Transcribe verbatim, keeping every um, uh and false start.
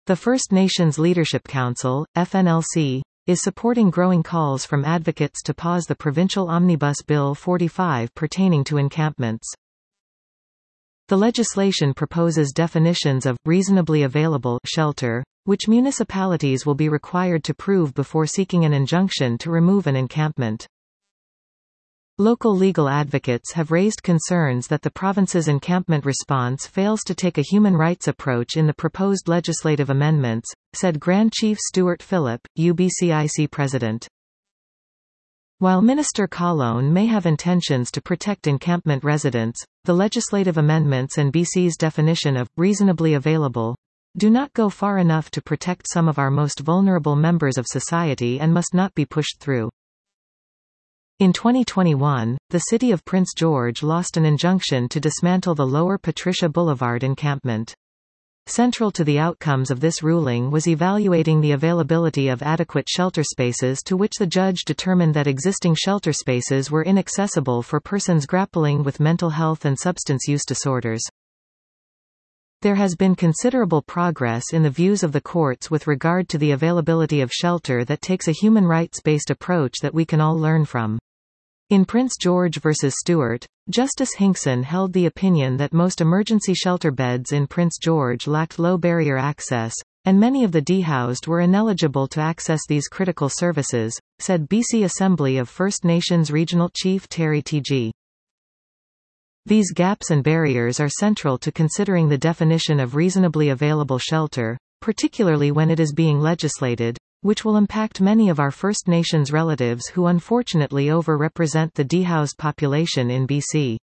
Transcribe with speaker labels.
Speaker 1: The First Nations Leadership Council, F N L C, is supporting growing calls from advocates to pause the provincial Omnibus Bill forty-five pertaining to encampments. The legislation proposes definitions of reasonably available shelter, which municipalities will be required to prove before seeking an injunction to remove an encampment. Local legal advocates have raised concerns that the province's encampment response fails to take a human rights approach in the proposed legislative amendments, said Grand Chief Stuart Phillip, U B C I C president. While Minister Colon may have intentions to protect encampment residents, the legislative amendments and B C's definition of reasonably available do not go far enough to protect some of our most vulnerable members of society and must not be pushed through. In twenty twenty-one, the city of Prince George lost an injunction to dismantle the Lower Patricia Boulevard encampment. Central to the outcomes of this ruling was evaluating the availability of adequate shelter spaces, to which the judge determined that existing shelter spaces were inaccessible for persons grappling with mental health and substance use disorders. There has been considerable progress in the views of the courts with regard to the availability of shelter that takes a human rights-based approach that we can all learn from. In Prince George versus Stewart, Justice Hinkson held the opinion that most emergency shelter beds in Prince George lacked low barrier access, and many of the dehoused were ineligible to access these critical services, said B C Assembly of First Nations Regional Chief Terry T G These gaps and barriers are central to considering the definition of reasonably available shelter, particularly when it is being legislated, which will impact many of our First Nations relatives who unfortunately over-represent the dehoused population in B C.